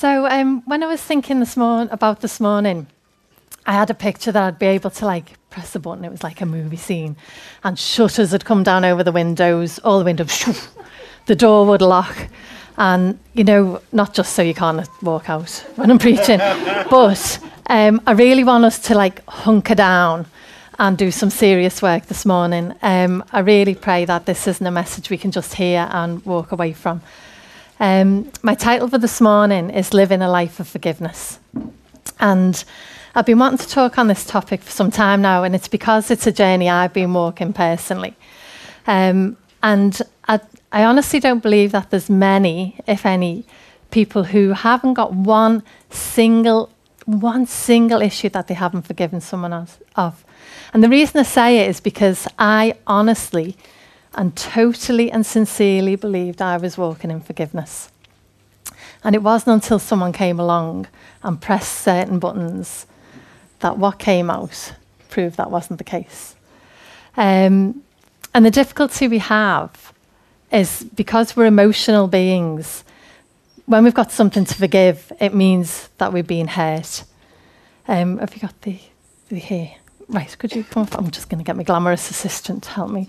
So when I was thinking about this morning, I had a picture that I'd be able to press a button. It was like a movie scene, and shutters had come down over the windows. All the windows, shoo, the door would lock, and not just so you can't walk out when I'm preaching, but I really want us to hunker down and do some serious work this morning. I really pray that this isn't a message we can just hear and walk away from. My title for this morning is Living a Life of Forgiveness. And I've been wanting to talk on this topic for some time now, and it's because it's a journey I've been walking personally. And I honestly don't believe that there's many, if any, people who haven't got one single issue that they haven't forgiven someone else of. And the reason I say it is because I honestly and totally and sincerely believed I was walking in forgiveness. And it wasn't until someone came along and pressed certain buttons that what came out proved that wasn't the case. And the difficulty we have is because we're emotional beings, when we've got something to forgive, it means that we're being hurt. Have you got the here? Right, could you come up? I'm just going to get my glamorous assistant to help me.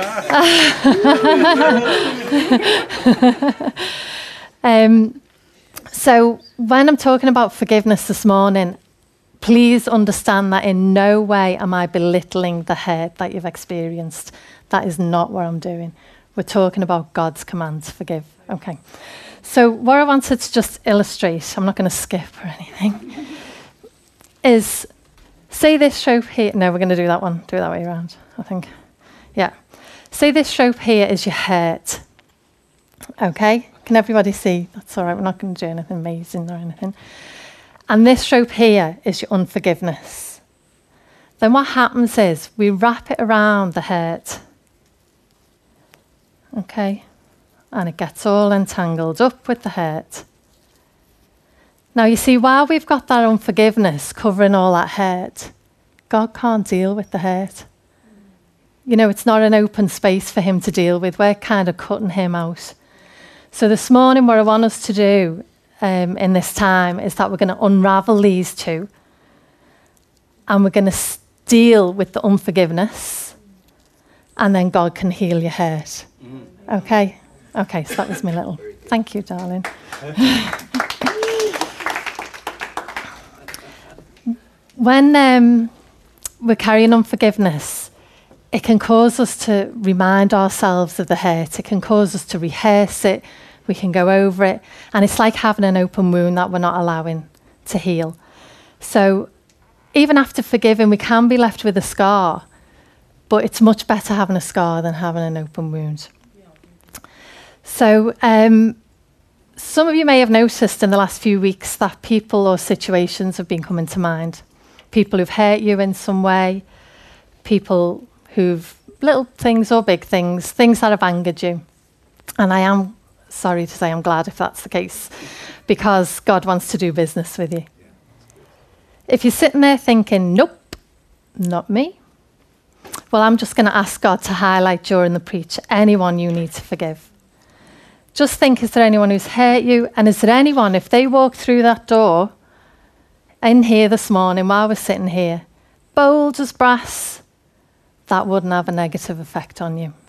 So when I'm talking about forgiveness this morning, please understand that in no way am I belittling the hurt that you've experienced. That is not what I'm doing. We're talking about God's command to forgive. Okay. So what I wanted to just illustrate, I'm not going to skip or anything, is say this rope here. No, we're going to do that one. Do it that way around, I think. Yeah. Say this rope here is your hurt. Okay? Can everybody see? That's all right. We're not going to do anything amazing or anything. And this rope here is your unforgiveness. Then what happens is we wrap it around the hurt. Okay? And it gets all entangled up with the hurt. Now, you see, while we've got that unforgiveness covering all that hurt, God can't deal with the hurt. It's not an open space for him to deal with. We're kind of cutting him out. So this morning, what I want us to do in this time is that we're going to unravel these two, and we're going to deal with the unforgiveness, and then God can heal your hurt. Okay? Okay, so that was my little... Thank you, darling. When we're carrying unforgiveness, it can cause us to remind ourselves of the hurt. It can cause us to rehearse it. We can go over it. And it's like having an open wound that we're not allowing to heal. So even after forgiving, we can be left with a scar. But it's much better having a scar than having an open wound. So some of you may have noticed in the last few weeks that people or situations have been coming to mind. People who've hurt you in some way, people who've little things or big things that have angered you. And I am sorry to say I'm glad if that's the case, because God wants to do business with you. If you're sitting there thinking, nope, not me, well, I'm just going to ask God to highlight during the preach anyone you need to forgive. Just think, is there anyone who's hurt you? And is there anyone, if they walk through that door in here this morning while we're sitting here, bold as brass, that wouldn't have a negative effect on you?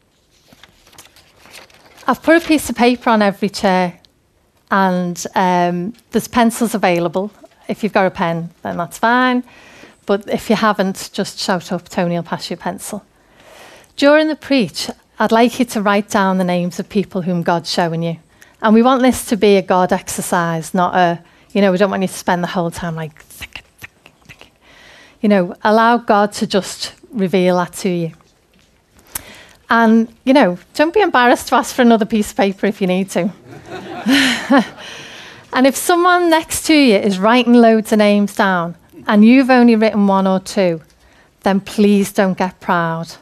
I've put a piece of paper on every chair, and there's pencils available. If you've got a pen, then that's fine. But if you haven't, just shout up, Tony will pass you a pencil. During the preach, I'd like you to write down the names of people whom God's showing you. And we want this to be a God exercise, not a, we don't want you to spend the whole time thinking. Allow God to just reveal that to you. And, don't be embarrassed to ask for another piece of paper if you need to. And if someone next to you is writing loads of names down and you've only written one or two, then please don't get proud.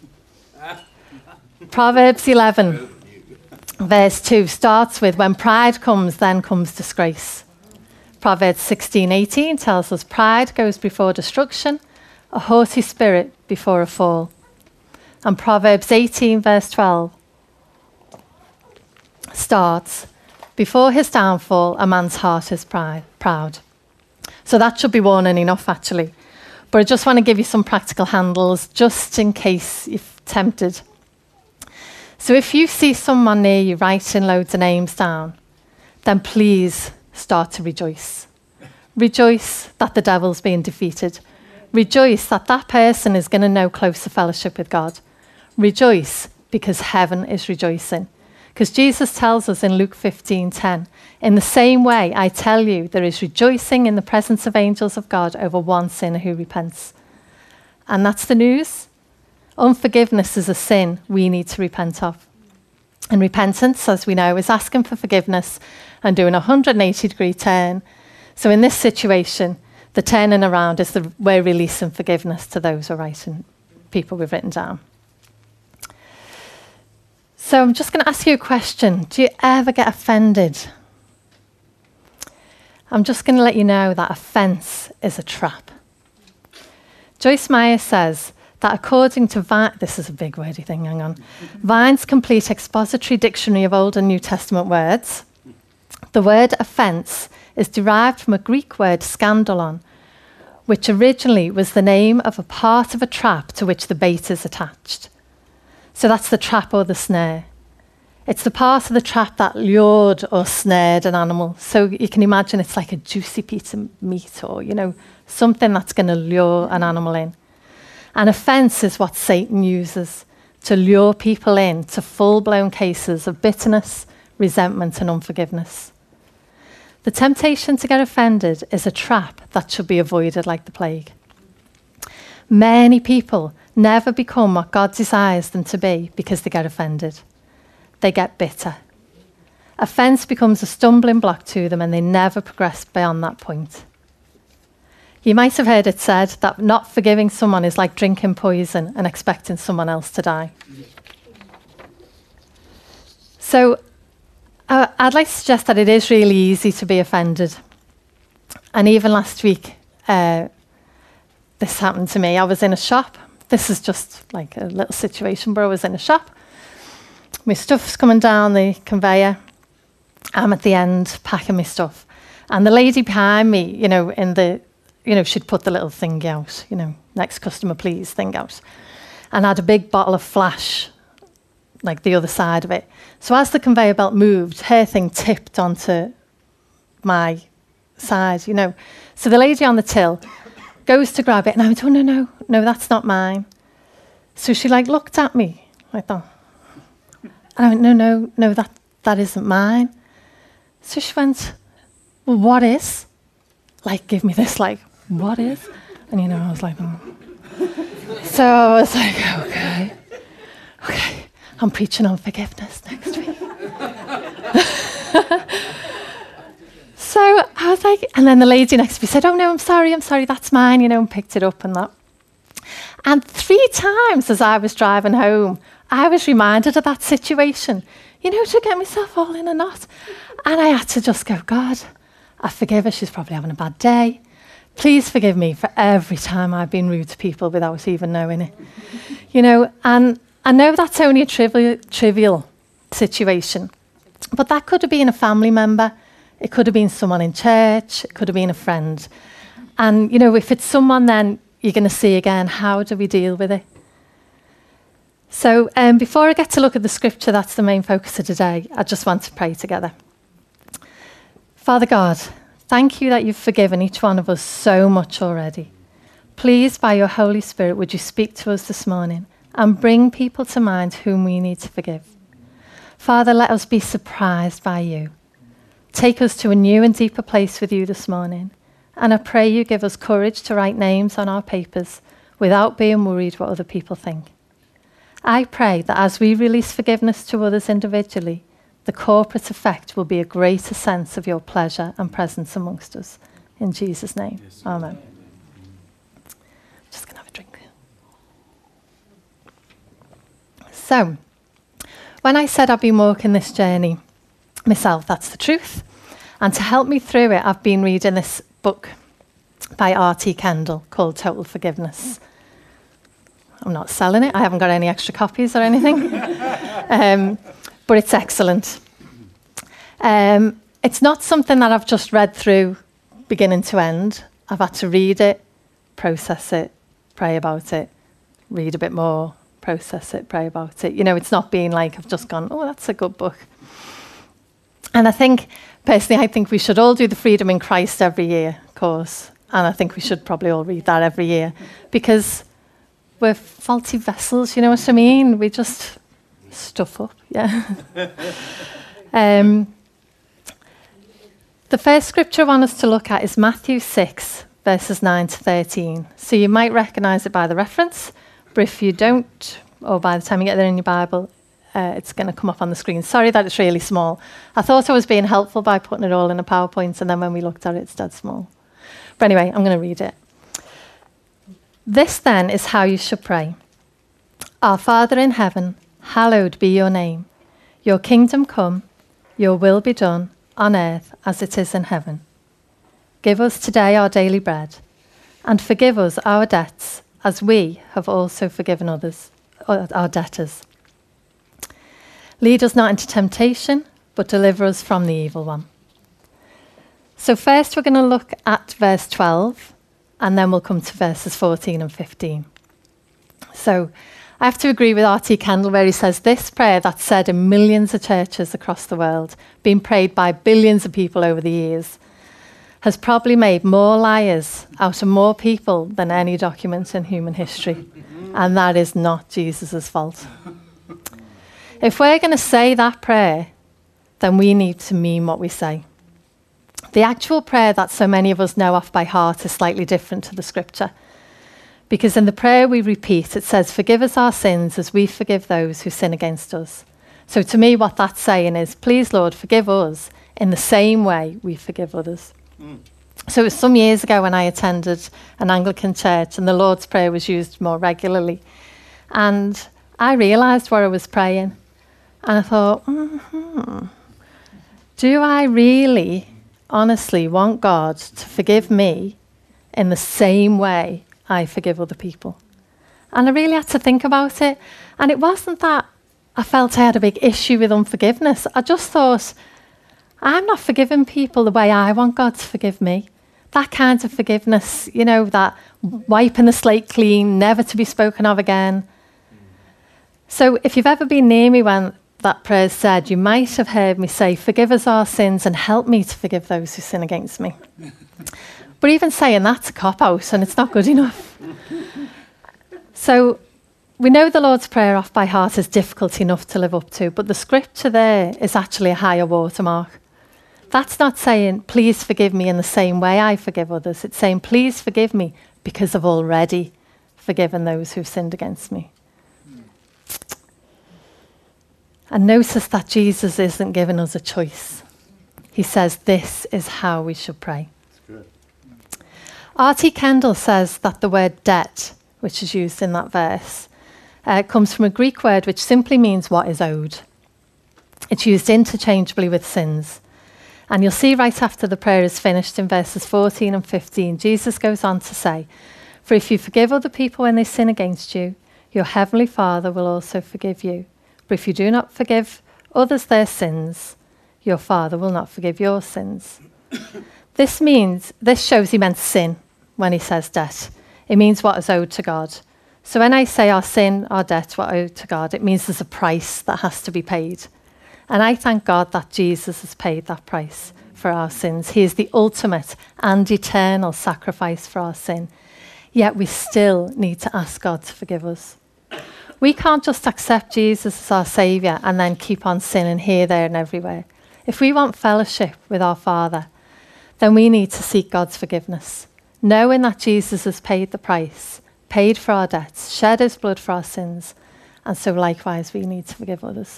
Proverbs 11, verse 2 starts with, when pride comes, then comes disgrace. Proverbs 16:18 tells us, pride goes before destruction, a haughty spirit before a fall. And Proverbs 18, verse 12 starts, Before his downfall, a man's heart is proud. So that should be warning enough, actually. But I just want to give you some practical handles, just in case you're tempted. So if you see someone near you writing loads of names down, then please start to rejoice. Rejoice that the devil's being defeated. Rejoice that that person is going to know closer fellowship with God. Rejoice because heaven is rejoicing. Because Jesus tells us in Luke 15:10, in the same way, I tell you, there is rejoicing in the presence of angels of God over one sinner who repents. And that's the news. Unforgiveness is a sin we need to repent of. And repentance, as we know, is asking for forgiveness and doing a 180-degree turn. So in this situation, the turning around is we're releasing forgiveness to those who are writing, people we've written down. So I'm just going to ask you a question. Do you ever get offended? I'm just going to let you know that offence is a trap. Joyce Meyer says that according to this is a big wordy thing, hang on. Vine's complete expository dictionary of Old and New Testament words, the word offence is derived from a Greek word scandalon, which originally was the name of a part of a trap to which the bait is attached. So that's the trap or the snare. It's the part of the trap that lured or snared an animal. So you can imagine it's like a juicy piece of meat or, something that's going to lure an animal in. An offence is what Satan uses to lure people in to full-blown cases of bitterness, resentment and unforgiveness. The temptation to get offended is a trap that should be avoided like the plague. Many people never become what God desires them to be because they get offended. They get bitter. Offence becomes a stumbling block to them and they never progress beyond that point. You might have heard it said that not forgiving someone is like drinking poison and expecting someone else to die. So I'd like to suggest that it is really easy to be offended. And even last week, this happened to me. I was in a shop. This is just like a little situation where I was in a shop. My stuff's coming down the conveyor. I'm at the end packing my stuff. And the lady behind me, she'd put the little thing out, next customer please thing out. And had a big bottle of Flash, like the other side of it. So as the conveyor belt moved, her thing tipped onto my side, So the lady on the till goes to grab it, and I went, oh, no, that's not mine. So she looked at me like that. And I went, no, that isn't mine. So she went, well, what is? Give me this, what is? And, I was like, oh. So I was like, okay. I'm preaching on forgiveness next week. So I was like, and then the lady next to me said, oh no, I'm sorry, that's mine, and picked it up and that. And 3 times as I was driving home, I was reminded of that situation, to get myself all in a knot. And I had to just go, God, I forgive her, she's probably having a bad day. Please forgive me for every time I've been rude to people without even knowing it. And I know that's only a trivial situation, but that could have been a family member. It could have been someone in church. It could have been a friend. And, if it's someone then you're going to see again, how do we deal with it? So before I get to look at the scripture, that's the main focus of today, I just want to pray together. Father God, thank you that you've forgiven each one of us so much already. Please, by your Holy Spirit, would you speak to us this morning and bring people to mind whom we need to forgive. Father, let us be surprised by you. Take us to a new and deeper place with you this morning. And I pray you give us courage to write names on our papers without being worried what other people think. I pray that as we release forgiveness to others individually, the corporate effect will be a greater sense of your pleasure and presence amongst us. In Jesus' name, amen. Just going to have a drink. So, when I said I've been walking this journey myself, that's the truth. And to help me through it, I've been reading this book by R.T. Kendall called Total Forgiveness. I'm not selling it. I haven't got any extra copies or anything. But it's excellent. It's not something that I've just read through beginning to end. I've had to read it, process it, pray about it, read a bit more, process it, pray about it. You know, it's not being like I've just gone, oh, that's a good book. And I think, personally, I think we should all do the Freedom in Christ every year course. And I think we should probably all read that every year because we're faulty vessels, you know what I mean? We just stuff up, yeah. The first scripture I want us to look at is Matthew 6, verses 9 to 13. So you might recognise it by the reference, but if you don't, or by the time you get there in your Bible, it's going to come up on the screen. Sorry that it's really small. I thought I was being helpful by putting it all in a PowerPoint, and then when we looked at it, it's dead small. But anyway, I'm going to read it. This then is how you should pray. Our Father in heaven, hallowed be your name. Your kingdom come, your will be done, on earth as it is in heaven. Give us today our daily bread, and forgive us our debts as we have also forgiven others, our debtors. Lead us not into temptation, but deliver us from the evil one. So first we're going to look at verse 12, and then we'll come to verses 14 and 15. So I have to agree with R.T. Kendall where he says this prayer that's said in millions of churches across the world, been prayed by billions of people over the years, has probably made more liars out of more people than any document in human history. And that is not Jesus' fault. If we're going to say that prayer, then we need to mean what we say. The actual prayer that so many of us know off by heart is slightly different to the scripture. Because in the prayer we repeat, it says, forgive us our sins as we forgive those who sin against us. So to me, what that's saying is, please, Lord, forgive us in the same way we forgive others. So it was some years ago when I attended an Anglican church and the Lord's Prayer was used more regularly. And I realised what I was praying. And I thought, do I really, honestly want God to forgive me in the same way I forgive other people? And I really had to think about it. And it wasn't that I felt I had a big issue with unforgiveness. I just thought, I'm not forgiving people the way I want God to forgive me. That kind of forgiveness, you know, that wiping the slate clean, never to be spoken of again. So if you've ever been near me when that prayer is said, you might have heard me say, forgive us our sins and help me to forgive those who sin against me. But even saying that's a cop-out and it's not good enough. So we know the Lord's Prayer off by heart is difficult enough to live up to, but the scripture there is actually a higher watermark. That's not saying, please forgive me in the same way I forgive others. It's saying, please forgive me because I've already forgiven those who've sinned against me. And notice that Jesus isn't giving us a choice. He says, this is how we should pray. R.T. Kendall says that the word debt, which is used in that verse, comes from a Greek word which simply means what is owed. It's used interchangeably with sins. And you'll see right after the prayer is finished in verses 14 and 15, Jesus goes on to say, for if you forgive other people when they sin against you, your heavenly Father will also forgive you. But if you do not forgive others their sins, your Father will not forgive your sins. This shows he meant sin when he says debt. It means what is owed to God. So when I say our sin, our debt, what owed to God, it means there's a price that has to be paid. And I thank God that Jesus has paid that price for our sins. He is the ultimate and eternal sacrifice for our sin. Yet we still need to ask God to forgive us. We can't just accept Jesus as our Saviour and then keep on sinning here, there and everywhere. If we want fellowship with our Father, then we need to seek God's forgiveness, knowing that Jesus has paid the price, paid for our debts, shed his blood for our sins, and so likewise we need to forgive others.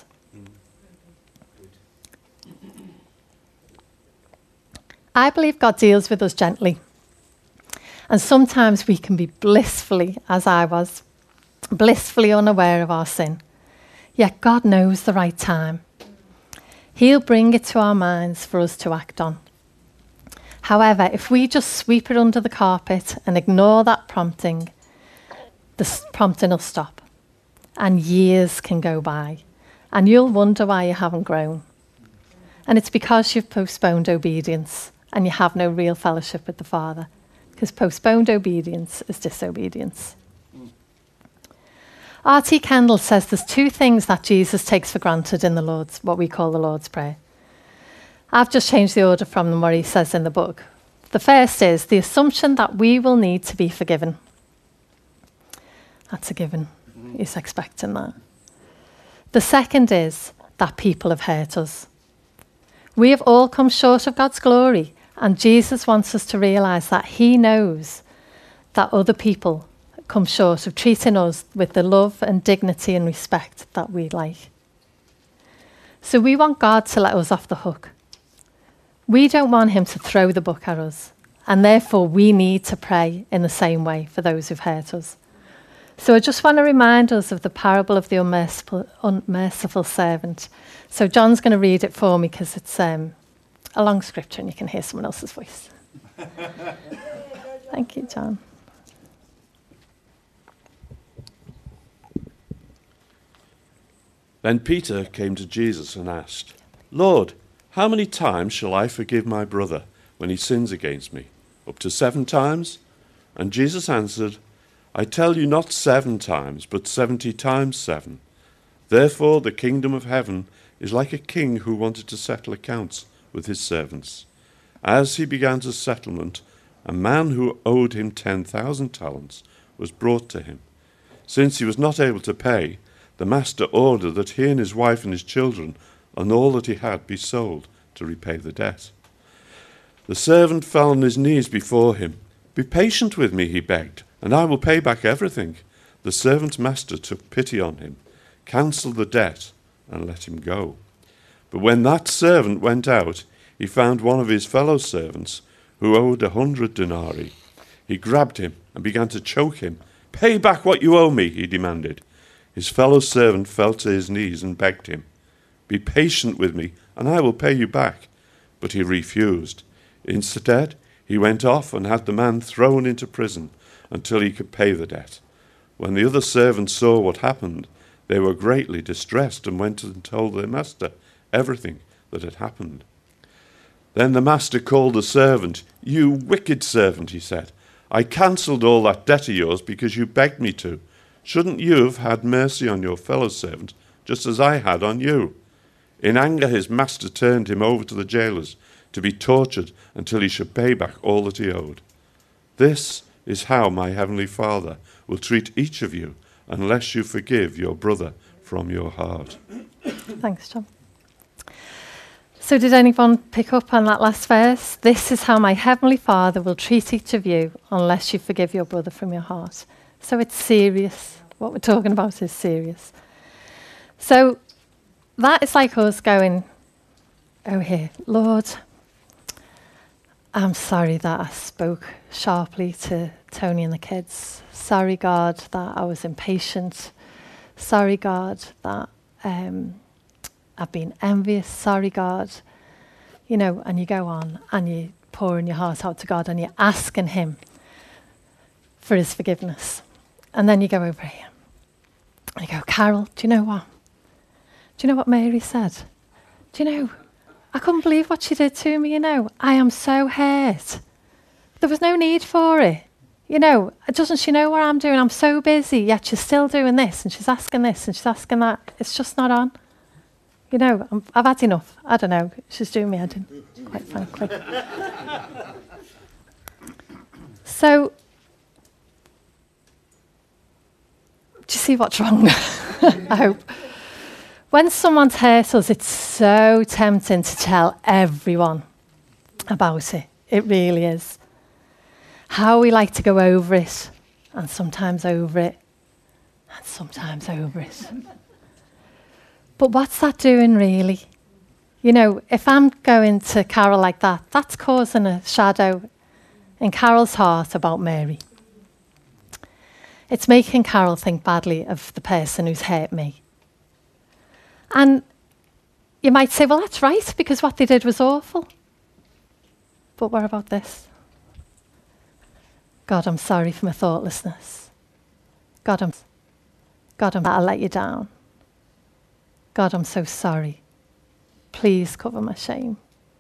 I believe God deals with us gently. And sometimes we can be blissfully, as I was, blissfully unaware of our sin. Yet God knows the right time. He'll bring it to our minds for us to act on. However, if we just sweep it under the carpet and ignore that prompting, the prompting will stop. And years can go by. And you'll wonder why you haven't grown. And it's because you've postponed obedience and you have no real fellowship with the Father. Because postponed obedience is disobedience. R.T. Kendall says there's two things that Jesus takes for granted in the Lord's, what we call the Lord's Prayer. I've just changed the order from them what he says in the book. The first is the assumption that we will need to be forgiven. That's a given. He's expecting that. The second is that people have hurt us. We have all come short of God's glory, and Jesus wants us to realise that he knows that other people come short of treating us with the love and dignity and respect that we like. So we want God to let us off the hook. We don't want him to throw the book at us, and therefore we need to pray in the same way for those who've hurt us. So I just want to remind us of the parable of the unmerciful servant. So John's going to read it for me because it's a long scripture and you can hear someone else's voice. Thank you, John. Then Peter came to Jesus and asked, "Lord, how many times shall I forgive my brother when he sins against me? Up to 7 times?" And Jesus answered, "I tell you not 7 times, but 70 times 7. Therefore the kingdom of heaven is like a king who wanted to settle accounts with his servants. As he began his settlement, a man who owed him 10,000 talents was brought to him. Since he was not able to pay, the master ordered that he and his wife and his children and all that he had be sold to repay the debt. The servant fell on his knees before him. 'Be patient with me,' he begged, 'and I will pay back everything.' The servant's master took pity on him, cancelled the debt, and let him go. But when that servant went out, he found one of his fellow servants who owed 100 denarii. He grabbed him and began to choke him. 'Pay back what you owe me,' he demanded. His fellow servant fell to his knees and begged him, 'Be patient with me, and I will pay you back.' But he refused. Instead, he went off and had the man thrown into prison until he could pay the debt. When the other servants saw what happened, they were greatly distressed and went and told their master everything that had happened. Then the master called the servant. 'You wicked servant,' he said, 'I cancelled all that debt of yours because you begged me to. Shouldn't you have had mercy on your fellow servant, just as I had on you?' In anger, his master turned him over to the jailers to be tortured until he should pay back all that he owed. This is how my heavenly Father will treat each of you unless you forgive your brother from your heart." Thanks, John. So did anyone pick up on that last verse? This is how my heavenly Father will treat each of you unless you forgive your brother from your heart. So it's serious. What we're talking about is serious. So that is like us going, "Oh, here, Lord, I'm sorry that I spoke sharply to Tony and the kids. Sorry, God, that I was impatient. Sorry, God, that I've been envious. Sorry, God." You know, and you go on and you pouring your heart out to God and you're asking him for his forgiveness. And then you go over here and you go, "Carol, do you know what? Do you know what Mary said? Do you know, I couldn't believe what she did to me, you know. I am so hurt. There was no need for it. You know, doesn't she know what I'm doing? I'm so busy, yet she's still doing this and she's asking this and she's asking that. It's just not on. You know, I've had enough. I don't know. She's doing me head in, quite frankly." So, do you see what's wrong? I hope. When someone's hurt us, it's so tempting to tell everyone about it. It really is. How we like to go over it, and sometimes over it, and sometimes over it. But what's that doing, really? You know, if I'm going to Carol like that, that's causing a shadow in Carol's heart about Mary. It's making Carol think badly of the person who's hurt me. And you might say, well, that's right, because what they did was awful. But what about this? God, I'm sorry for my thoughtlessness. God, I let you down. God, I'm so sorry. please cover my shame.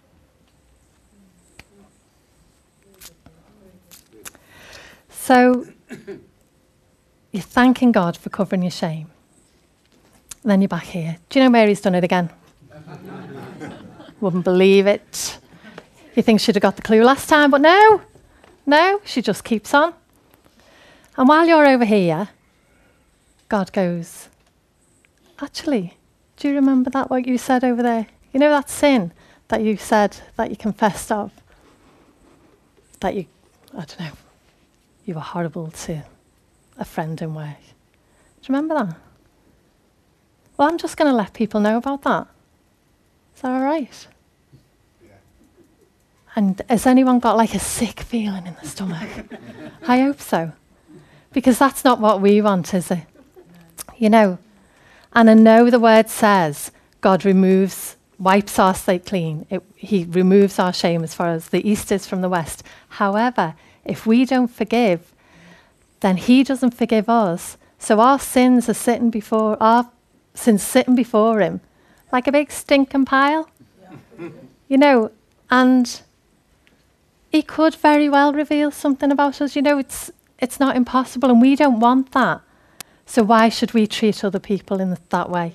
So you're thanking God for covering your shame. And then you're back here. Do you know Mary's done it again? Wouldn't believe it. You think she'd have got the clue last time, but no, she just keeps on. And while you're over here, God goes, actually, do you remember that, what you said over there? You know that sin that you said, that you confessed of? That you, I don't know, you were horrible to a friend in work. Do you remember that? Well, I'm just going to let people know about that. Is that all right? Yeah. And has anyone got like a sick feeling in the stomach? I hope so. Because that's not what we want, is it? You know, and I know the word says God wipes our slate clean. He removes our shame as far as the east is from the west. However, if we don't forgive, then he doesn't forgive us. So our sins are sitting before him like a big stinking pile. Yeah. You know, and he could very well reveal something about us. You know, it's not impossible, and we don't want that. So why should we treat other people in that way?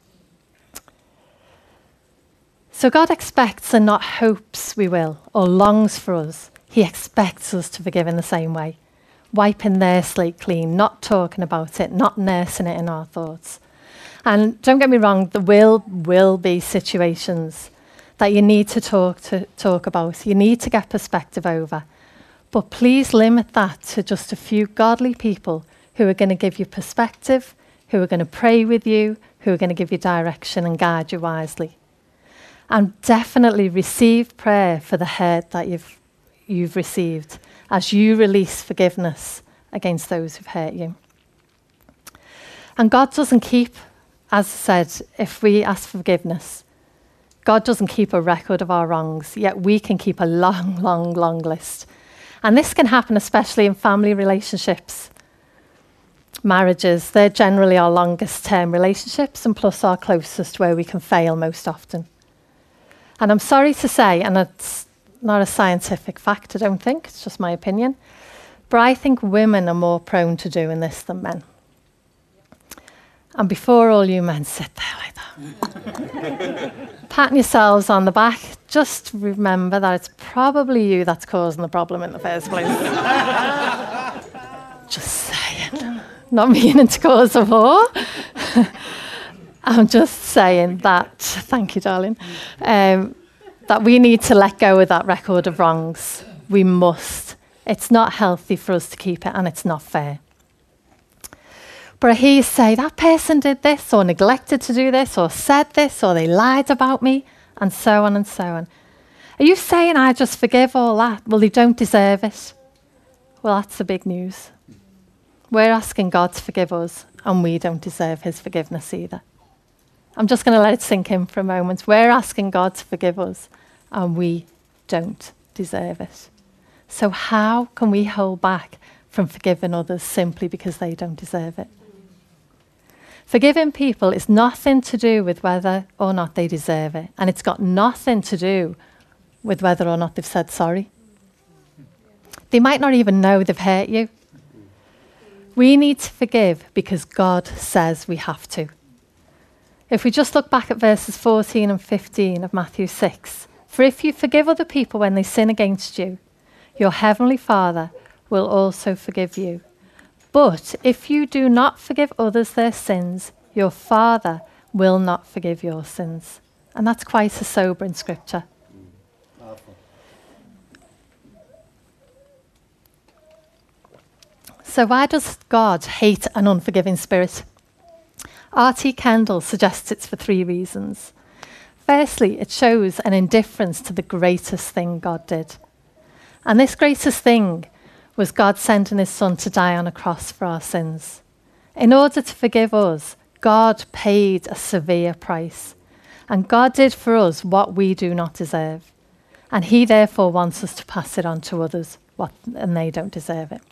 So God expects and not hopes we will, or longs for us. He expects us to forgive in the same way. Wiping their slate clean, not talking about it, not nursing it in our thoughts. And don't get me wrong, there will be situations that you need to talk about. You need to get perspective over. But please limit that to just a few godly people who are going to give you perspective, who are going to pray with you, who are going to give you direction and guide you wisely. And definitely receive prayer for the hurt that you've received as you release forgiveness against those who've hurt you. And God doesn't keep, as I said, if we ask for forgiveness, God doesn't keep a record of our wrongs, yet we can keep a long, long, long list. And this can happen especially in family relationships. Marriages, they're generally our longest term relationships and plus our closest, where we can fail most often. And I'm sorry to say, and it's not a scientific fact, I don't think, it's just my opinion, but I think women are more prone to doing this than men. And before all you men sit there like that, patting yourselves on the back, just remember that it's probably you that's causing the problem in the first place. Just saying. Not meaning to cause a war. I'm just saying that, thank you, darling, that we need to let go of that record of wrongs. We must. It's not healthy for us to keep it, and it's not fair. But I hear you say, that person did this, or neglected to do this, or said this, or they lied about me, and so on and so on. Are you saying I just forgive all that? Well, they don't deserve it. Well, that's the big news. We're asking God to forgive us, and we don't deserve his forgiveness either. I'm just going to let it sink in for a moment. We're asking God to forgive us, and we don't deserve it. So how can we hold back from forgiving others simply because they don't deserve it? Forgiving people is nothing to do with whether or not they deserve it, and it's got nothing to do with whether or not they've said sorry. They might not even know they've hurt you. We need to forgive because God says we have to. If we just look back at verses 14 and 15 of Matthew 6, for if you forgive other people when they sin against you, your heavenly Father will also forgive you. But if you do not forgive others their sins, your Father will not forgive your sins. And that's quite a sobering scripture. Powerful. So why does God hate an unforgiving spirit? R.T. Kendall suggests it's for 3 reasons. Firstly, it shows an indifference to the greatest thing God did. And this greatest thing was God sending his son to die on a cross for our sins. In order to forgive us, God paid a severe price. And God did for us what we do not deserve. And he therefore wants us to pass it on to others, and they don't deserve it.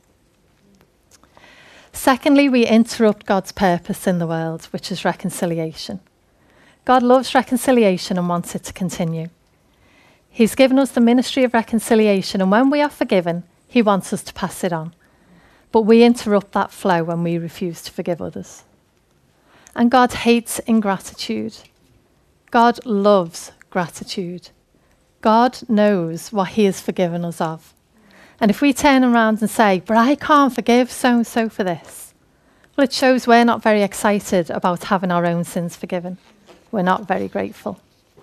Secondly, we interrupt God's purpose in the world, which is reconciliation. God loves reconciliation and wants it to continue. He's given us the ministry of reconciliation, and when we are forgiven, he wants us to pass it on. But we interrupt that flow when we refuse to forgive others. And God hates ingratitude. God loves gratitude. God knows what he has forgiven us of. And if we turn around and say, but I can't forgive so-and-so for this, well, it shows we're not very excited about having our own sins forgiven. We're not very grateful.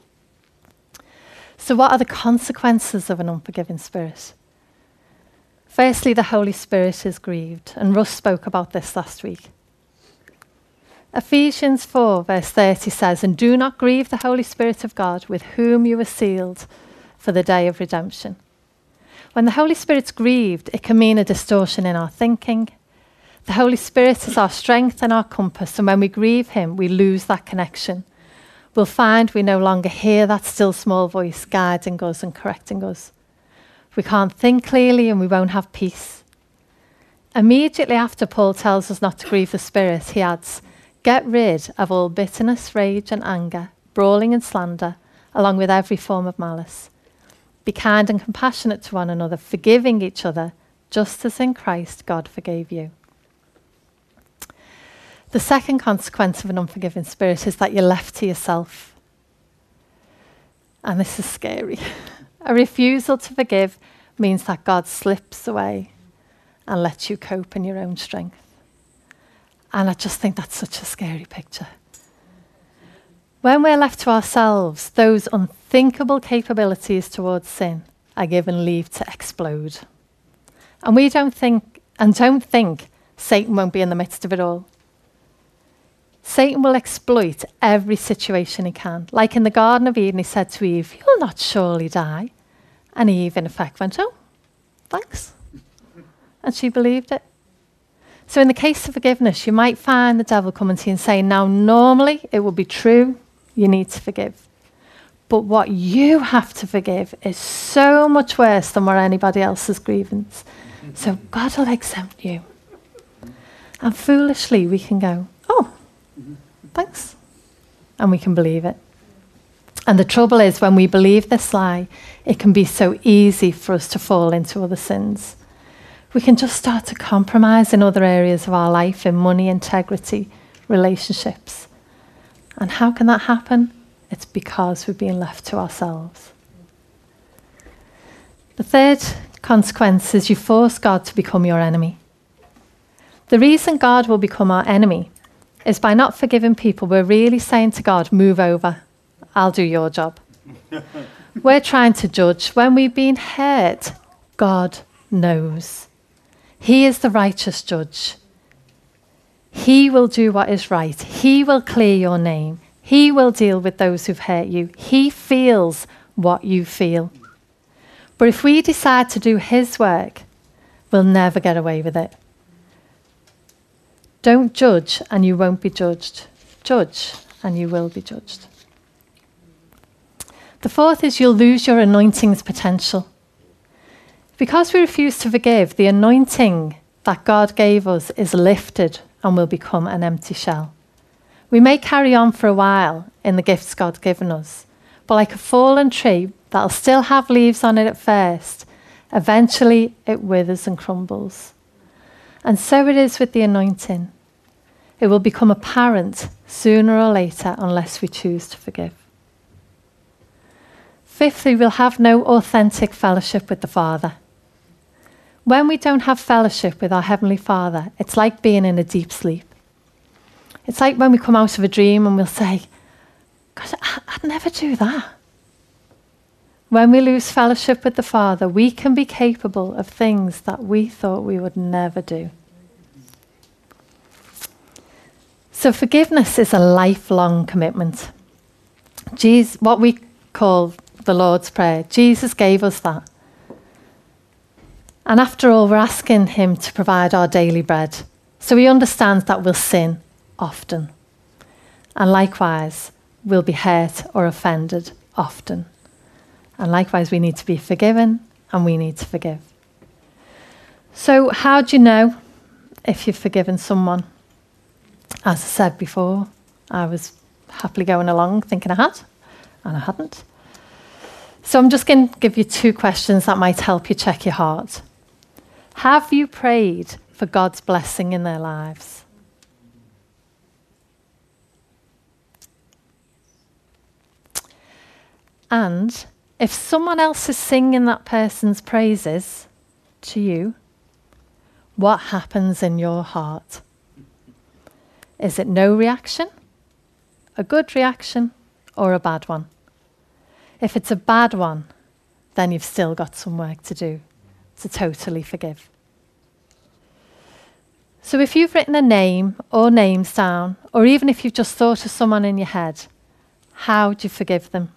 So what are the consequences of an unforgiving spirit? Firstly, the Holy Spirit is grieved, and Russ spoke about this last week. Ephesians 4 verse 30 says, and do not grieve the Holy Spirit of God, with whom you were sealed for the day of redemption. When the Holy Spirit's grieved, it can mean a distortion in our thinking. The Holy Spirit is our strength and our compass, and when we grieve him, we lose that connection. We'll find we no longer hear that still small voice guiding us and correcting us. We can't think clearly and we won't have peace. Immediately after Paul tells us not to grieve the Spirit, he adds, get rid of all bitterness, rage and anger, brawling and slander, along with every form of malice. Be kind and compassionate to one another, forgiving each other, just as in Christ God forgave you. The second consequence of an unforgiving spirit is that you're left to yourself. And this is scary. A refusal to forgive means that God slips away and lets you cope in your own strength. And I just think that's such a scary picture. When we're left to ourselves, those unthinkable capabilities towards sin are given leave to explode. And we don't think Satan won't be in the midst of it all. Satan will exploit every situation he can. Like in the Garden of Eden, he said to Eve, you'll not surely die. And Eve, in effect, went, oh, thanks. And she believed it. So in the case of forgiveness, you might find the devil coming to you and saying, now, normally it would be true, you need to forgive. But what you have to forgive is so much worse than what anybody else's grievance. So God will exempt you. And foolishly, we can go, oh, thanks. And we can believe it. And the trouble is, when we believe this lie, it can be so easy for us to fall into other sins. We can just start to compromise in other areas of our life, in money, integrity, relationships. And how can that happen? It's because we've been left to ourselves. The third consequence is you force God to become your enemy. The reason God will become our enemy is by not forgiving people, we're really saying to God, move over, I'll do your job. We're trying to judge. When we've been hurt, God knows. He is the righteous judge. He will do what is right. He will clear your name. He will deal with those who've hurt you. He feels what you feel. But if we decide to do his work, we'll never get away with it. Don't judge and you won't be judged. Judge and you will be judged. The fourth is you'll lose your anointing's potential. Because we refuse to forgive, the anointing that God gave us is lifted and will become an empty shell. We may carry on for a while in the gifts God's given us, but like a fallen tree that'll still have leaves on it at first, eventually it withers and crumbles. And so it is with the anointing. It will become apparent sooner or later unless we choose to forgive. Fifthly, we'll have no authentic fellowship with the Father. When we don't have fellowship with our Heavenly Father, it's like being in a deep sleep. It's like when we come out of a dream and we'll say, God, I'd never do that. When we lose fellowship with the Father, we can be capable of things that we thought we would never do. So forgiveness is a lifelong commitment. What we call the Lord's Prayer, Jesus gave us that. And after all, we're asking him to provide our daily bread. So he understands that we'll sin often. And likewise, we'll be hurt or offended often. And likewise, we need to be forgiven and we need to forgive. So how do you know if you've forgiven someone? As I said before, I was happily going along thinking I had, and I hadn't. So I'm just going to give you 2 questions that might help you check your heart. Have you prayed for God's blessing in their lives? And if someone else is singing that person's praises to you, what happens in your heart? Is it no reaction, a good reaction, or a bad one? If it's a bad one, then you've still got some work to do to totally forgive. So if you've written a name or names down, or even if you've just thought of someone in your head, how do you forgive them?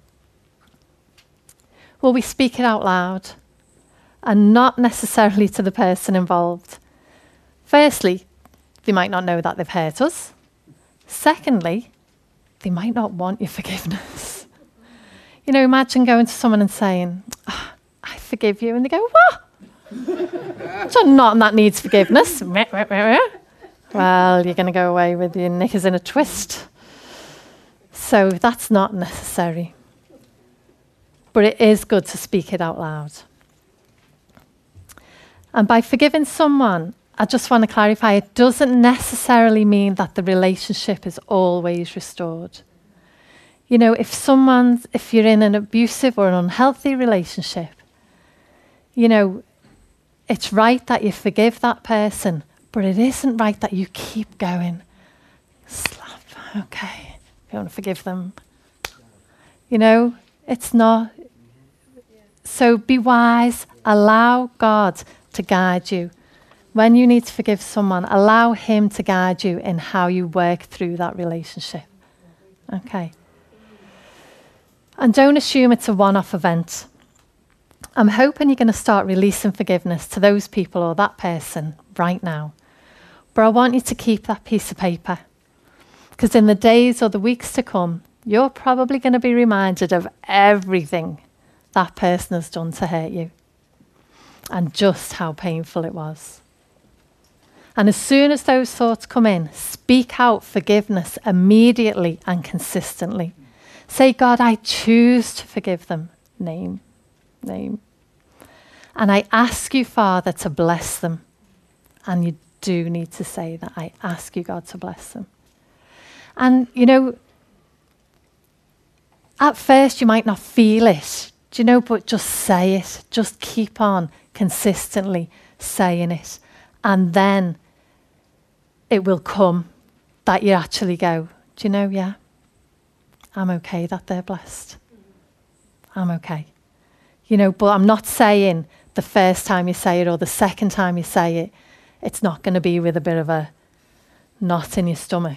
Will we speak it out loud and not necessarily to the person involved? Firstly, they might not know that they've hurt us. Secondly, they might not want your forgiveness. You know, imagine going to someone and saying, I forgive you. And they go, what? So nothing that needs forgiveness. Well, you're going to go away with your knickers in a twist. So that's not necessary. But it is good to speak it out loud. And by forgiving someone, I just want to clarify, it doesn't necessarily mean that the relationship is always restored. You know, if you're in an abusive or an unhealthy relationship, you know, it's right that you forgive that person, but it isn't right that you keep going. Slap, okay, you want to forgive them. You know, it's not. So be wise, allow God to guide you. When you need to forgive someone, allow him to guide you in how you work through that relationship. Okay. And don't assume it's a one-off event. I'm hoping you're going to start releasing forgiveness to those people or that person right now. But I want you to keep that piece of paper, because in the days or the weeks to come, you're probably going to be reminded of everything that person has done to hurt you and just how painful it was. And as soon as those thoughts come in, speak out forgiveness immediately and consistently. Say, God, I choose to forgive them. Name. And I ask you, Father, to bless them. And you do need to say that. I ask you, God, to bless them. And, you know, at first you might not feel it, do you know, but just say it. Just keep on consistently saying it. And then it will come that you actually go, do you know, yeah, I'm okay that they're blessed. I'm okay. You know, but I'm not saying the first time you say it or the second time you say it, it's not going to be with a bit of a knot in your stomach.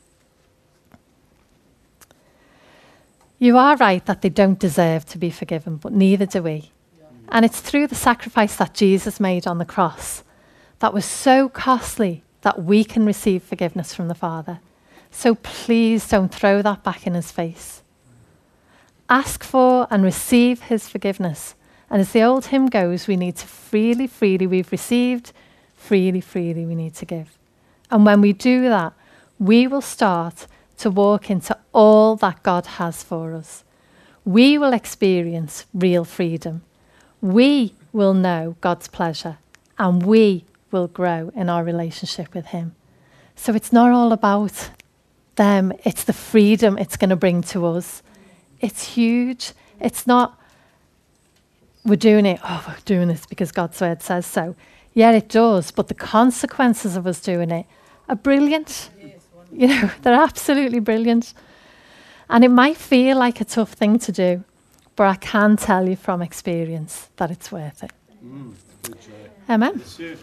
You are right that they don't deserve to be forgiven, but neither do we. Yeah. And it's through the sacrifice that Jesus made on the cross that was so costly that we can receive forgiveness from the Father. So please don't throw that back in his face. Ask for and receive his forgiveness. And as the old hymn goes, we need to freely we've received, freely we need to give. And when we do that, we will start to walk into all that God has for us. We will experience real freedom. We will know God's pleasure, and we will grow in our relationship with him. So it's not all about them, it's the freedom it's going to bring to us. It's huge. It's not, we're doing this because God's word says so. Yeah, it does, but the consequences of us doing it are brilliant. You know, they're absolutely brilliant. And it might feel like a tough thing to do, but I can tell you from experience that it's worth it. Amen. The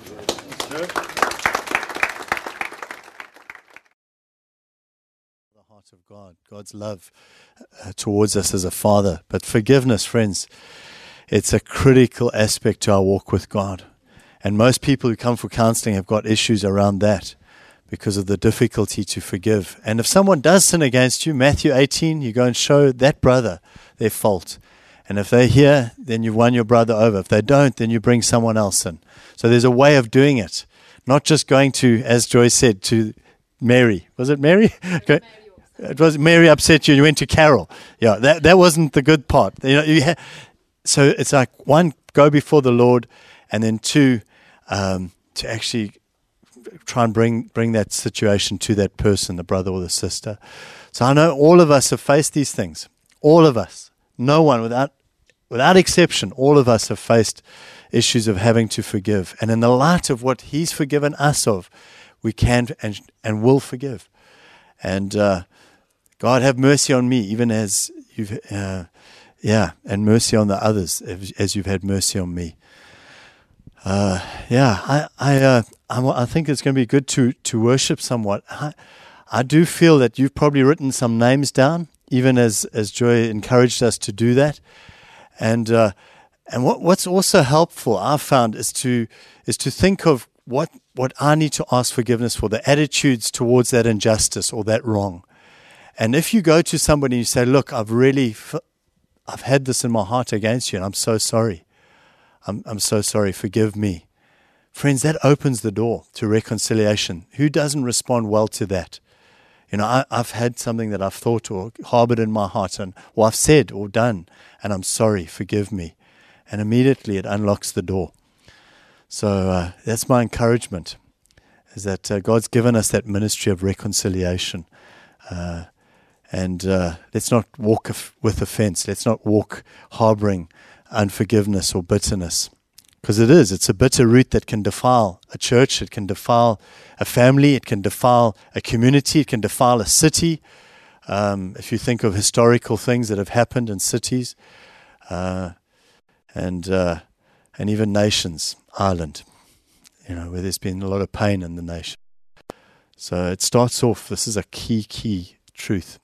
heart of God, God's love towards us as a father. But forgiveness, friends, it's a critical aspect to our walk with God. And most people who come for counseling have got issues around that, because of the difficulty to forgive. And if someone does sin against you, Matthew 18, you go and show that brother their fault. And if they're here, then you've won your brother over. If they don't, then you bring someone else in. So there's a way of doing it. Not just going to, as Joyce said, to Mary. Was it Mary? Okay. It was Mary upset you. You went to Carol. Yeah, that wasn't the good part. So it's like, one, go before the Lord, and then two, to actually try and bring that situation to that person, the brother or the sister. So I know all of us have faced these things. All of us. No one, without exception, all of us have faced issues of having to forgive. And in the light of what He's forgiven us of, we can and will forgive. And God, have mercy on me, even as you've, and mercy on the others, as you've had mercy on me. I think it's going to be good to worship somewhat. I do feel that you've probably written some names down, even as Joy encouraged us to do that. And what's also helpful, I've found, is to think of what I need to ask forgiveness for, the attitudes towards that injustice or that wrong. And if you go to somebody and you say, look, I've had this in my heart against you, and I'm so sorry. I'm so sorry, forgive me. Friends, that opens the door to reconciliation. Who doesn't respond well to that? You know, I've had something that I've thought or harbored in my heart, or I've said or done, and I'm sorry, forgive me. And immediately it unlocks the door. So that's my encouragement, is that God's given us that ministry of reconciliation. And let's not walk with offense. Let's not walk harboring unforgiveness or bitterness. Because it's a bitter root that can defile a church, it can defile a family, it can defile a community, it can defile a city. If you think of historical things that have happened in cities, and even nations, Ireland, where there's been a lot of pain in the nation. So it starts off, this is a key truth.